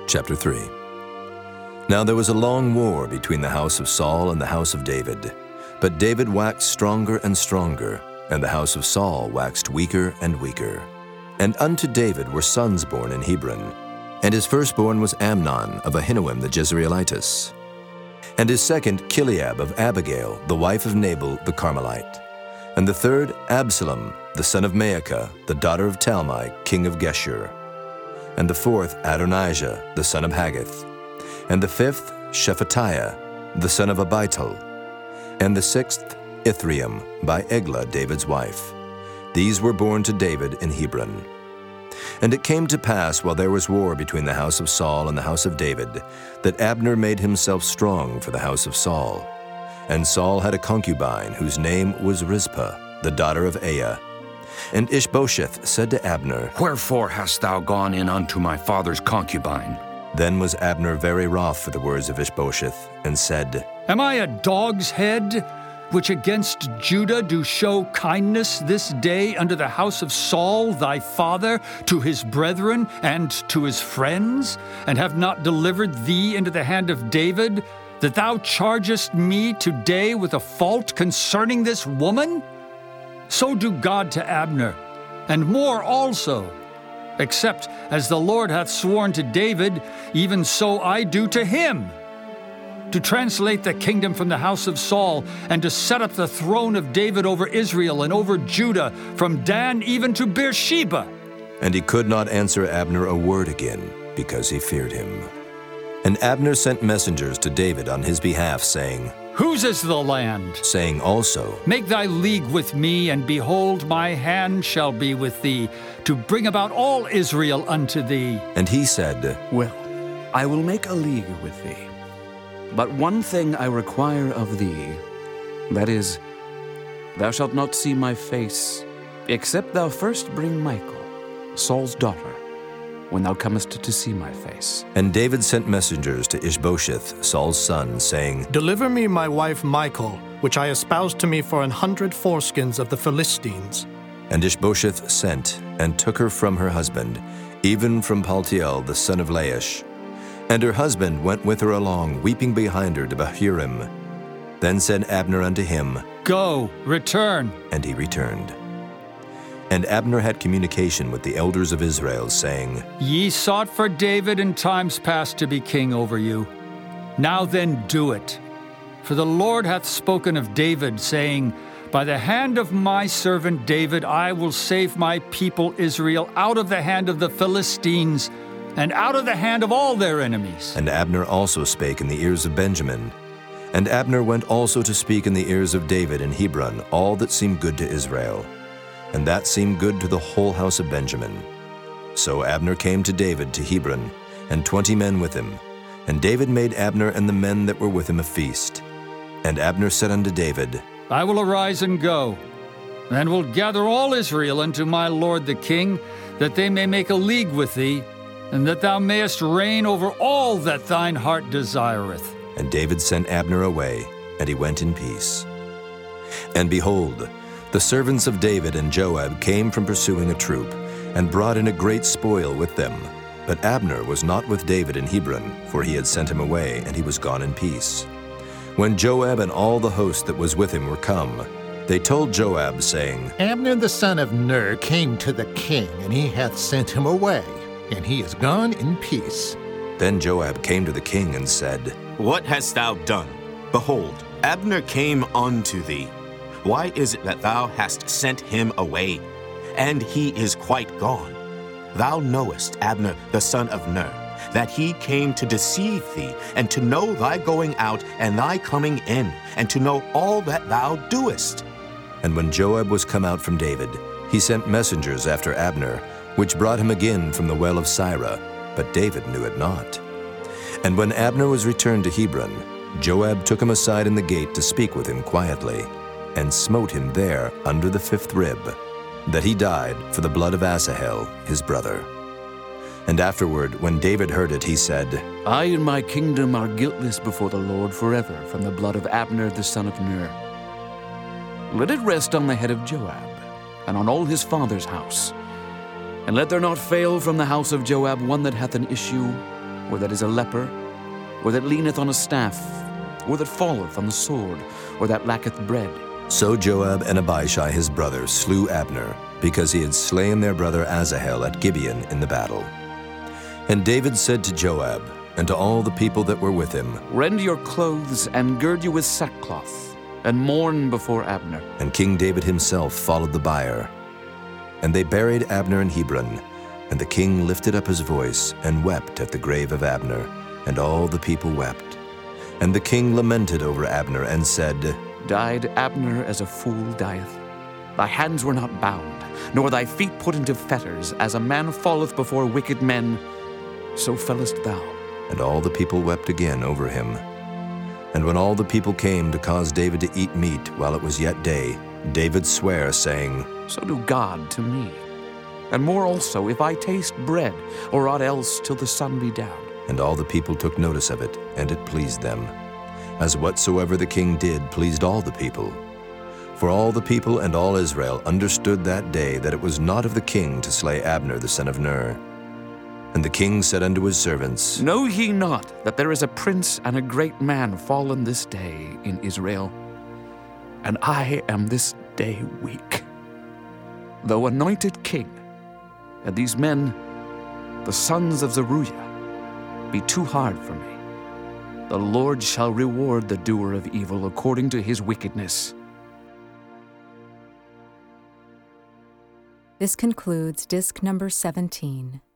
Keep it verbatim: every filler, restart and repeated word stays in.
Chapter three. Now there was a long war between the house of Saul and the house of David. But David waxed stronger and stronger, and the house of Saul waxed weaker and weaker. And unto David were sons born in Hebron. And his firstborn was Amnon of Ahinoam the Jezreelitess. And his second Chileab of Abigail, the wife of Nabal the Carmelite. And the third Absalom, the son of Maacah, the daughter of Talmai, king of Geshur. And the fourth Adonijah, the son of Haggith. And the fifth Shephatiah, the son of Abital. And the sixth Ithream, by Eglah, David's wife. These were born to David in Hebron. And it came to pass, while there was war between the house of Saul and the house of David, that Abner made himself strong for the house of Saul. And Saul had a concubine, whose name was Rizpah, the daughter of Aiah. And Ishbosheth said to Abner, Wherefore hast thou gone in unto my father's concubine? Then was Abner very wroth for the words of Ishbosheth, and said, Am I a dog's head, which against Judah do show kindness this day unto the house of Saul thy father, to his brethren, and to his friends, and have not delivered thee into the hand of David, that thou chargest me today with a fault concerning this woman? So do God to Abner, and more also. Except as the Lord hath sworn to David, even so I do to him, to translate the kingdom from the house of Saul, and to set up the throne of David over Israel and over Judah, from Dan even to Beersheba. And he could not answer Abner a word again, because he feared him. And Abner sent messengers to David on his behalf, saying, Whose is the land? Saying also, Make thy league with me, and behold, my hand shall be with thee, to bring about all Israel unto thee. And he said, Well, I will make a league with thee. But one thing I require of thee, that is, thou shalt not see my face, except thou first bring Michal, Saul's daughter, when thou comest to see my face. And David sent messengers to Ishbosheth, Saul's son, saying, Deliver me my wife Michal, which I espoused to me for an hundred foreskins of the Philistines. And Ishbosheth sent, and took her from her husband, even from Paltiel the son of Laish. And her husband went with her along, weeping behind her to Bahurim. Then said Abner unto him, Go, return. And he returned. And Abner had communication with the elders of Israel, saying, Ye sought for David in times past to be king over you. Now then do it. For the Lord hath spoken of David, saying, By the hand of my servant David I will save my people Israel out of the hand of the Philistines, and out of the hand of all their enemies. And Abner also spake in the ears of Benjamin. And Abner went also to speak in the ears of David in Hebron all that seemed good to Israel. And that seemed good to the whole house of Benjamin. So Abner came to David to Hebron, and twenty men with him. And David made Abner and the men that were with him a feast. And Abner said unto David, I will arise and go, and will gather all Israel unto my lord the king, that they may make a league with thee, and that thou mayest reign over all that thine heart desireth. And David sent Abner away, and he went in peace. And behold, the servants of David and Joab came from pursuing a troop, and brought in a great spoil with them. But Abner was not with David in Hebron, for he had sent him away, and he was gone in peace. When Joab and all the host that was with him were come, they told Joab, saying, Abner the son of Ner came to the king, and he hath sent him away, and he is gone in peace. Then Joab came to the king and said, What hast thou done? Behold, Abner came unto thee. Why is it that thou hast sent him away? And he is quite gone. Thou knowest Abner the son of Ner, that he came to deceive thee, and to know thy going out and thy coming in, and to know all that thou doest. And when Joab was come out from David, he sent messengers after Abner, which brought him again from the well of Sirah, but David knew it not. And when Abner was returned to Hebron, Joab took him aside in the gate to speak with him quietly, and smote him there under the fifth rib, that he died for the blood of Asahel his brother. And afterward, when David heard it, he said, I and my kingdom are guiltless before the Lord forever from the blood of Abner the son of Ner. Let it rest on the head of Joab, and on all his father's house. And let there not fail from the house of Joab one that hath an issue, or that is a leper, or that leaneth on a staff, or that falleth on the sword, or that lacketh bread. So Joab and Abishai his brother slew Abner, because he had slain their brother Asahel at Gibeon in the battle. And David said to Joab, and to all the people that were with him, Rend your clothes, and gird you with sackcloth, and mourn before Abner. And King David himself followed the bier. And they buried Abner in Hebron, and the king lifted up his voice, and wept at the grave of Abner, and all the people wept. And the king lamented over Abner, and said, Died Abner as a fool dieth. Thy hands were not bound, nor thy feet put into fetters, as a man falleth before wicked men, so fellest thou. And all the people wept again over him. And when all the people came to cause David to eat meat while it was yet day, David sware, saying, So do God to me, and more also, if I taste bread, or aught else till the sun be down. And all the people took notice of it, and it pleased them, as whatsoever the king did pleased all the people. For all the people and all Israel understood that day that it was not of the king to slay Abner the son of Ner. And the king said unto his servants, Know ye not that there is a prince and a great man fallen this day in Israel? And I am this day weak. Though anointed king, and these men, the sons of Zeruiah, be too hard for me, the Lord shall reward the doer of evil according to his wickedness. This concludes disc number seventeen.